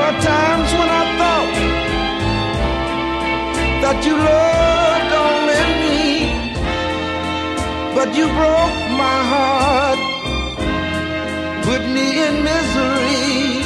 were times when I thought that you loved only me, but you broke my heart, put me in misery.